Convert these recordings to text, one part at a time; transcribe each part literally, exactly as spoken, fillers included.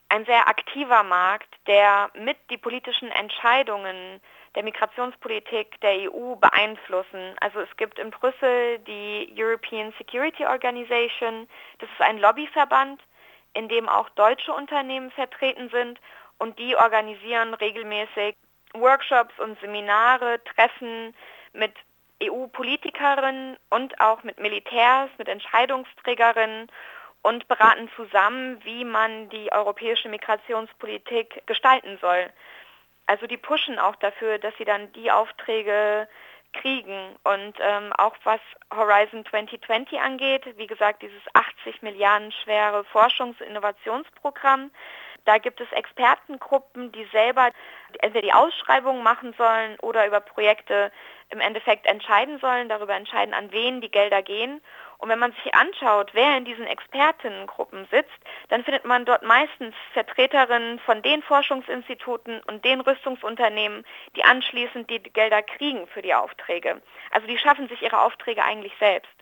ein sehr aktiver Markt, der mit die politischen Entscheidungen der Migrationspolitik der E U beeinflussen. Also es gibt in Brüssel die European Security Organization, das ist ein Lobbyverband, in dem auch deutsche Unternehmen vertreten sind und die organisieren regelmäßig Workshops und Seminare, Treffen mit E U-Politikerinnen und auch mit Militärs, mit Entscheidungsträgerinnen und beraten zusammen, wie man die europäische Migrationspolitik gestalten soll. Also die pushen auch dafür, dass sie dann die Aufträge kriegen. Und ähm, auch was Horizon zwanzig zwanzig angeht, wie gesagt, dieses achtzig Milliarden schwere Forschungs- und Innovationsprogramm, da gibt es Expertengruppen, die selber entweder die Ausschreibungen machen sollen oder über Projekte im Endeffekt entscheiden sollen, darüber entscheiden, an wen die Gelder gehen. Und wenn man sich anschaut, wer in diesen Expertinnengruppen sitzt, dann findet man dort meistens Vertreterinnen von den Forschungsinstituten und den Rüstungsunternehmen, die anschließend die Gelder kriegen für die Aufträge. Also die schaffen sich ihre Aufträge eigentlich selbst.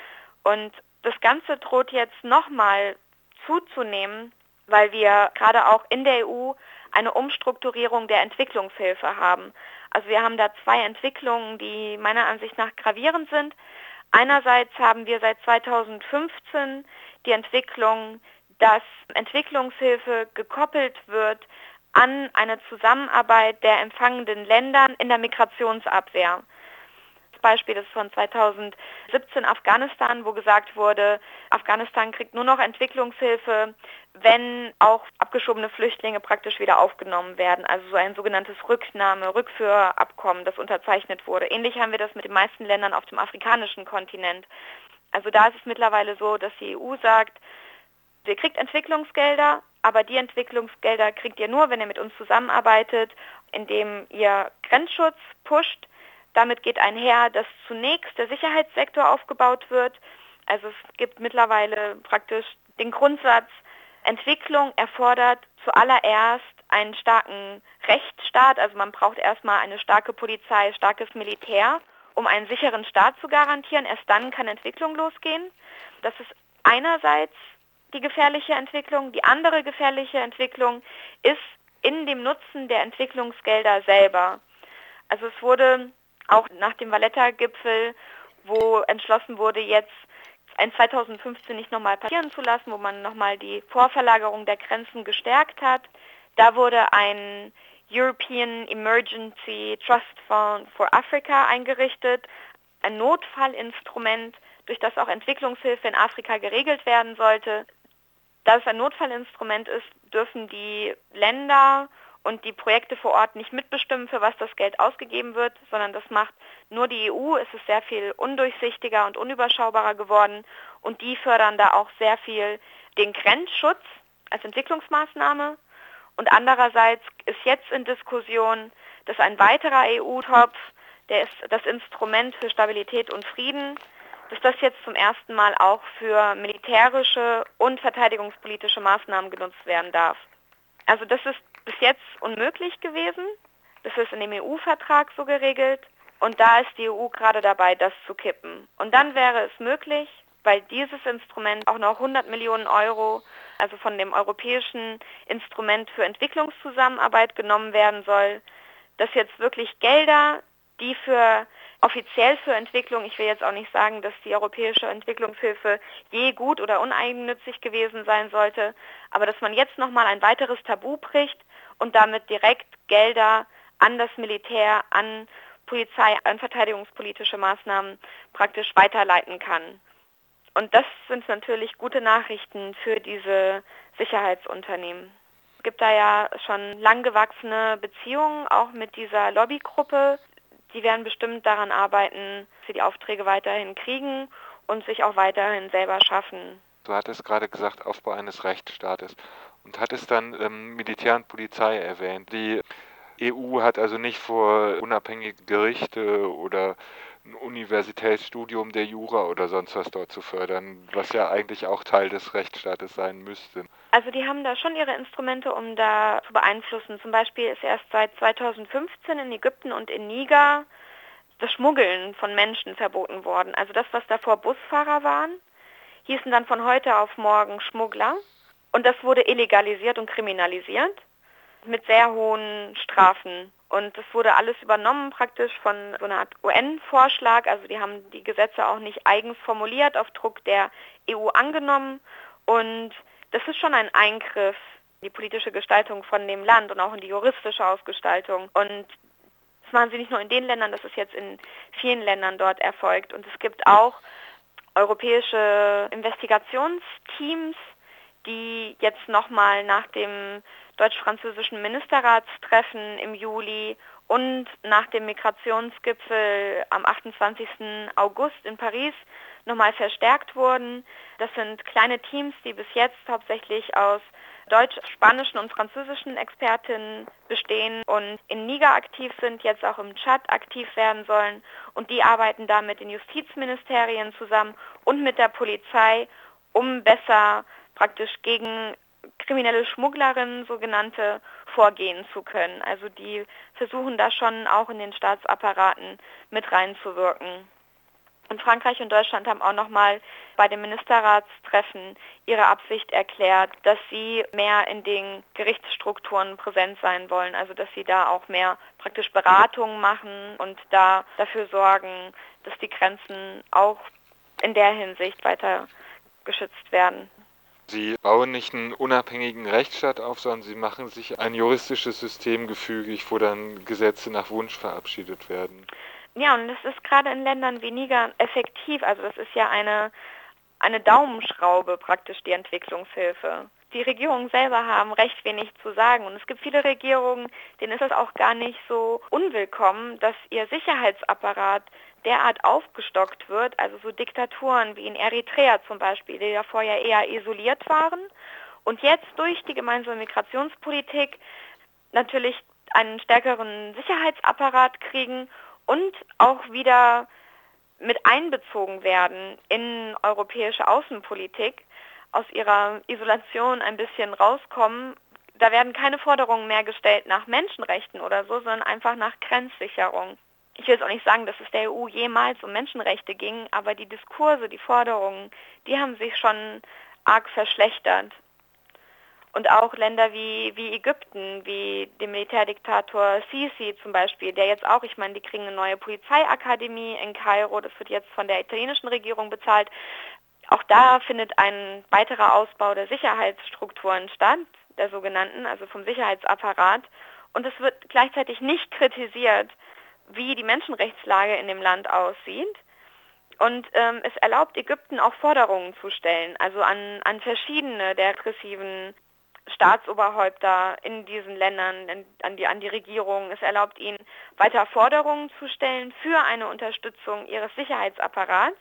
Und das Ganze droht jetzt nochmal zuzunehmen, weil wir gerade auch in der E U eine Umstrukturierung der Entwicklungshilfe haben. Also wir haben da zwei Entwicklungen, die meiner Ansicht nach gravierend sind. Einerseits haben wir seit zweitausendfünfzehn die Entwicklung, dass Entwicklungshilfe gekoppelt wird an eine Zusammenarbeit der empfangenden Länder in der Migrationsabwehr. Das Beispiel ist von zweitausendsiebzehn Afghanistan, wo gesagt wurde, Afghanistan kriegt nur noch Entwicklungshilfe, wenn auch abgeschobene Flüchtlinge praktisch wieder aufgenommen werden. Also so ein sogenanntes Rücknahme-, Rückführabkommen, das unterzeichnet wurde. Ähnlich haben wir das mit den meisten Ländern auf dem afrikanischen Kontinent. Also da ist es mittlerweile so, dass die E U sagt, ihr kriegt Entwicklungsgelder, aber die Entwicklungsgelder kriegt ihr nur, wenn ihr mit uns zusammenarbeitet, indem ihr Grenzschutz pusht. Damit geht einher, dass zunächst der Sicherheitssektor aufgebaut wird. Also es gibt mittlerweile praktisch den Grundsatz, Entwicklung erfordert zuallererst einen starken Rechtsstaat. Also man braucht erstmal eine starke Polizei, starkes Militär, um einen sicheren Staat zu garantieren. Erst dann kann Entwicklung losgehen. Das ist einerseits die gefährliche Entwicklung. Die andere gefährliche Entwicklung ist in dem Nutzen der Entwicklungsgelder selber. Also es wurde auch nach dem Valletta-Gipfel, wo entschlossen wurde, jetzt ein zweitausendfünfzehn nicht nochmal passieren zu lassen, wo man nochmal die Vorverlagerung der Grenzen gestärkt hat. Da wurde ein European Emergency Trust Fund for Africa eingerichtet, ein Notfallinstrument, durch das auch Entwicklungshilfe in Afrika geregelt werden sollte. Da es ein Notfallinstrument ist, dürfen die Länder und die Projekte vor Ort nicht mitbestimmen, für was das Geld ausgegeben wird, sondern das macht nur die E U. Es ist sehr viel undurchsichtiger und unüberschaubarer geworden und die fördern da auch sehr viel den Grenzschutz als Entwicklungsmaßnahme. Und andererseits ist jetzt in Diskussion, dass ein weiterer E U-Topf, der ist das Instrument für Stabilität und Frieden, dass das jetzt zum ersten Mal auch für militärische und verteidigungspolitische Maßnahmen genutzt werden darf. Also das ist bis jetzt unmöglich gewesen. Das ist in dem E U-Vertrag so geregelt. Und da ist die E U gerade dabei, das zu kippen. Und dann wäre es möglich, weil dieses Instrument auch noch hundert Millionen Euro, also von dem europäischen Instrument für Entwicklungszusammenarbeit genommen werden soll, dass jetzt wirklich Gelder, die für offiziell für Entwicklung, ich will jetzt auch nicht sagen, dass die europäische Entwicklungshilfe je gut oder uneigennützig gewesen sein sollte, aber dass man jetzt nochmal ein weiteres Tabu bricht und damit direkt Gelder an das Militär, an Polizei, an verteidigungspolitische Maßnahmen praktisch weiterleiten kann. Und das sind natürlich gute Nachrichten für diese Sicherheitsunternehmen. Es gibt da ja schon lang gewachsene Beziehungen, auch mit dieser Lobbygruppe. Die werden bestimmt daran arbeiten, dass sie die Aufträge weiterhin kriegen und sich auch weiterhin selber schaffen. Du hattest gerade gesagt, Aufbau eines Rechtsstaates und hattest dann ähm, Militär und Polizei erwähnt. Die E U hat also nicht vor, unabhängige Gerichte oder ein Universitätsstudium der Jura oder sonst was dort zu fördern, was ja eigentlich auch Teil des Rechtsstaates sein müsste. Also die haben da schon ihre Instrumente, um da zu beeinflussen. Zum Beispiel ist erst seit zweitausendfünfzehn in Ägypten und in Niger das Schmuggeln von Menschen verboten worden. Also das, was davor Busfahrer waren, hießen dann von heute auf morgen Schmuggler. Und das wurde illegalisiert und kriminalisiert mit sehr hohen Strafen. Und das wurde alles übernommen praktisch von so einer Art U N-Vorschlag. Also die haben die Gesetze auch nicht eigens formuliert, auf Druck der E U angenommen. Und das ist schon ein Eingriff in die politische Gestaltung von dem Land und auch in die juristische Ausgestaltung. Und das machen sie nicht nur in den Ländern, das ist jetzt in vielen Ländern dort erfolgt. Und es gibt auch europäische Investigationsteams, die jetzt nochmal nach dem deutsch-französischen Ministerratstreffen im Juli und nach dem Migrationsgipfel am achtundzwanzigsten August in Paris nochmal verstärkt wurden. Das sind kleine Teams, die bis jetzt hauptsächlich aus deutsch-, spanischen und französischen Expertinnen bestehen und in Niger aktiv sind, jetzt auch im Tschad aktiv werden sollen. Und die arbeiten da mit den Justizministerien zusammen und mit der Polizei, um besser praktisch gegen kriminelle Schmugglerinnen, sogenannte, vorgehen zu können. Also die versuchen da schon auch in den Staatsapparaten mit reinzuwirken. Und Frankreich und Deutschland haben auch nochmal bei dem Ministerratstreffen ihre Absicht erklärt, dass sie mehr in den Gerichtsstrukturen präsent sein wollen, also dass sie da auch mehr praktisch Beratungen machen und da dafür sorgen, dass die Grenzen auch in der Hinsicht weiter geschützt werden. Sie bauen nicht einen unabhängigen Rechtsstaat auf, sondern sie machen sich ein juristisches System gefügig, wo dann Gesetze nach Wunsch verabschiedet werden. Ja, und das ist gerade in Ländern wie Niger effektiv. Also das ist ja eine, eine Daumenschraube praktisch, die Entwicklungshilfe. Die Regierungen selber haben recht wenig zu sagen. Und es gibt viele Regierungen, denen ist es auch gar nicht so unwillkommen, dass ihr Sicherheitsapparat derart aufgestockt wird. Also so Diktaturen wie in Eritrea zum Beispiel, die ja vorher eher isoliert waren. Und jetzt durch die gemeinsame Migrationspolitik natürlich einen stärkeren Sicherheitsapparat kriegen und auch wieder mit einbezogen werden in europäische Außenpolitik, aus ihrer Isolation ein bisschen rauskommen. Da werden keine Forderungen mehr gestellt nach Menschenrechten oder so, sondern einfach nach Grenzsicherung. Ich will jetzt auch nicht sagen, dass es der E U jemals um Menschenrechte ging, aber die Diskurse, die Forderungen, die haben sich schon arg verschlechtert. Und auch Länder wie, wie Ägypten, wie dem Militärdiktator Sisi zum Beispiel, der jetzt auch, ich meine, die kriegen eine neue Polizeiakademie in Kairo, das wird jetzt von der italienischen Regierung bezahlt. Auch da findet ein weiterer Ausbau der Sicherheitsstrukturen statt, der sogenannten, also vom Sicherheitsapparat. Und es wird gleichzeitig nicht kritisiert, wie die Menschenrechtslage in dem Land aussieht. Und ähm, es erlaubt Ägypten auch Forderungen zu stellen, also an, an verschiedene der repressiven Staatsoberhäupter in diesen Ländern, an die, an die Regierung. Es erlaubt ihnen, weiter Forderungen zu stellen für eine Unterstützung ihres Sicherheitsapparats,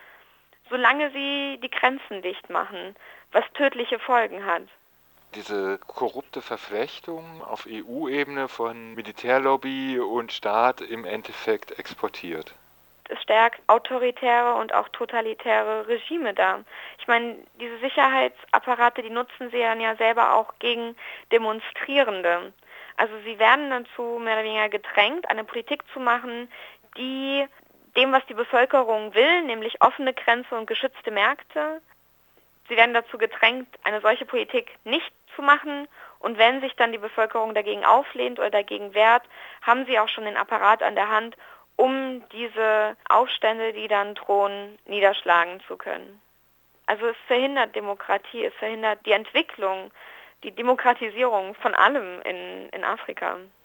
solange sie die Grenzen dicht machen, was tödliche Folgen hat. Diese korrupte Verflechtung auf E U-Ebene von Militärlobby und Staat im Endeffekt exportiert. Es stärkt autoritäre und auch totalitäre Regime dar. Ich meine, diese Sicherheitsapparate, die nutzen sie dann ja selber auch gegen Demonstrierende. Also sie werden dazu mehr oder weniger gedrängt, eine Politik zu machen, die dem, was die Bevölkerung will, nämlich offene Grenzen und geschützte Märkte, sie werden dazu gedrängt, eine solche Politik nicht zu machen. Und wenn sich dann die Bevölkerung dagegen auflehnt oder dagegen wehrt, haben sie auch schon den Apparat an der Hand, um diese Aufstände, die dann drohen, niederschlagen zu können. Also es verhindert Demokratie, es verhindert die Entwicklung, die Demokratisierung von allem in, in Afrika.